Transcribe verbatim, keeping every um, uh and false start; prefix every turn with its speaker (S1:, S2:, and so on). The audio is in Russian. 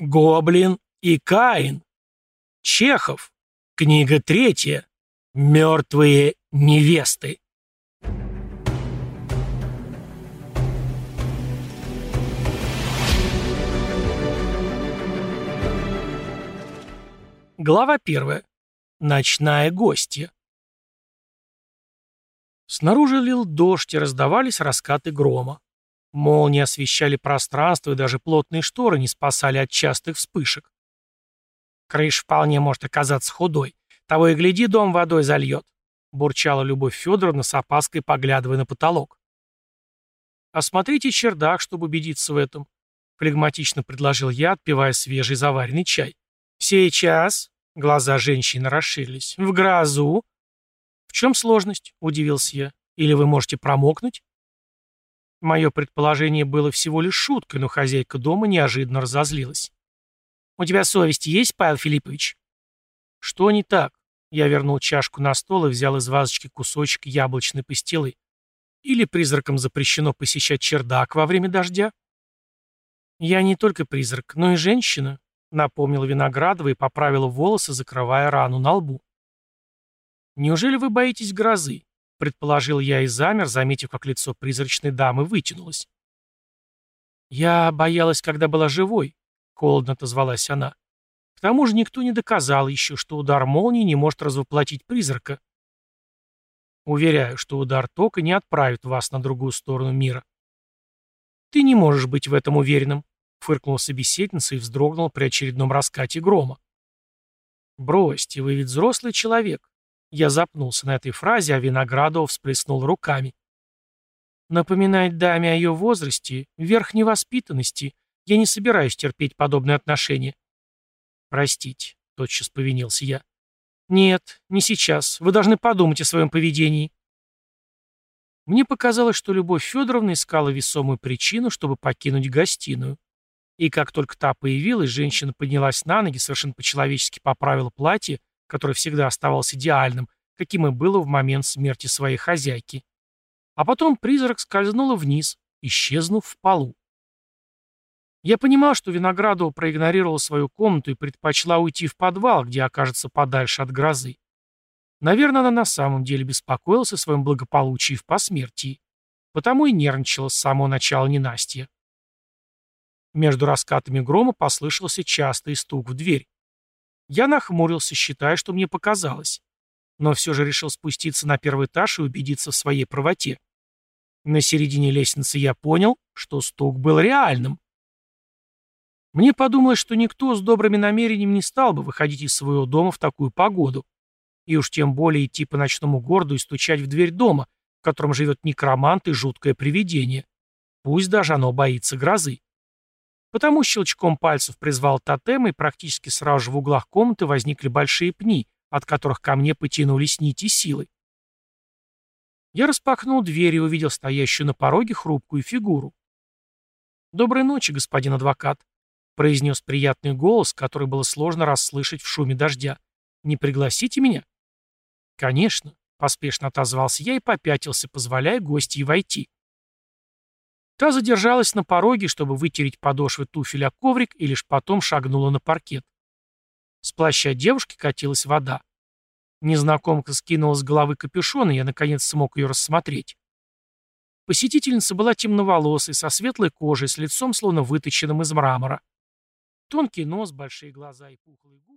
S1: Гоблин и Каин. Чехов. Книга третья. Мертвые невесты. Глава первая. Ночная гостья. Снаружи лил дождь, и раздавались раскаты грома. Молнии освещали пространство, и даже плотные шторы не спасали от частых вспышек. «Крыша вполне может оказаться худой. Того и гляди, дом водой зальет», — бурчала Любовь Федоровна с опаской, поглядывая на потолок. «Осмотрите чердак, чтобы убедиться в этом», — флегматично предложил я, отпивая свежий заваренный чай. «Сейчас?» — глаза женщины расширились. «В грозу?» «В чем сложность?» — удивился я. «Или вы можете промокнуть?» Мое предположение было всего лишь шуткой, но хозяйка дома неожиданно разозлилась. «У тебя совесть есть, Павел Филиппович?» «Что не так?» Я вернул чашку на стол и взял из вазочки кусочек яблочной пастилы. «Или призракам запрещено посещать чердак во время дождя?» «Я не только призрак, но и женщина», — напомнила Виноградова и поправила волосы, закрывая рану на лбу. «Неужели вы боитесь грозы?» — предположил я и замер, заметив, как лицо призрачной дамы вытянулось. «Я боялась, когда была живой», — холодно отозвалась она. «К тому же никто не доказал еще, что удар молнии не может развоплотить призрака. Уверяю, что удар тока не отправит вас на другую сторону мира». «Ты не можешь быть в этом уверенным», — фыркнула собеседница и вздрогнула при очередном раскате грома. «Бросьте, вы ведь взрослый человек». Я запнулся на этой фразе, а Виноградов всплеснул руками. «Напоминать даме о ее возрасте, верх невоспитанности. Я не собираюсь терпеть подобные отношения». «Простите», — тотчас повинился я. «Нет, не сейчас. Вы должны подумать о своем поведении». Мне показалось, что Любовь Федоровна искала весомую причину, чтобы покинуть гостиную. И как только та появилась, женщина поднялась на ноги, совершенно по-человечески поправила платье, которое всегда оставалось идеальным, каким и было в момент смерти своей хозяйки. А потом призрак скользнула вниз, исчезнув в полу. Я понимал, что Виноградова проигнорировала свою комнату и предпочла уйти в подвал, где окажется подальше от грозы. Наверное, она на самом деле беспокоилась о своем благополучии в посмертии, потому и нервничала с самого начала ненастья. Между раскатами грома послышался частый стук в дверь. Я нахмурился, считая, что мне показалось, но все же решил спуститься на первый этаж и убедиться в своей правоте. На середине лестницы я понял, что стук был реальным. Мне подумалось, что никто с добрыми намерениями не стал бы выходить из своего дома в такую погоду, и уж тем более идти по ночному городу и стучать в дверь дома, в котором живет некромант и жуткое привидение. Пусть даже оно боится грозы. Потому щелчком пальцев призвал тотем, и практически сразу же в углах комнаты возникли большие пни, от которых ко мне потянулись нити силы. Я распахнул дверь и увидел стоящую на пороге хрупкую фигуру. «Доброй ночи, господин адвокат», — произнес приятный голос, который было сложно расслышать в шуме дождя. «Не пригласите меня?» «Конечно», — поспешно отозвался я и попятился, позволяя гостье войти. Та задержалась на пороге, чтобы вытереть подошвы туфель о коврик, и лишь потом шагнула на паркет. С плаща девушки катилась вода. Незнакомка скинула с головы капюшон, и я, наконец, смог ее рассмотреть. Посетительница была темноволосой, со светлой кожей, с лицом, словно выточенным из мрамора. Тонкий нос, большие глаза и пухлые губы.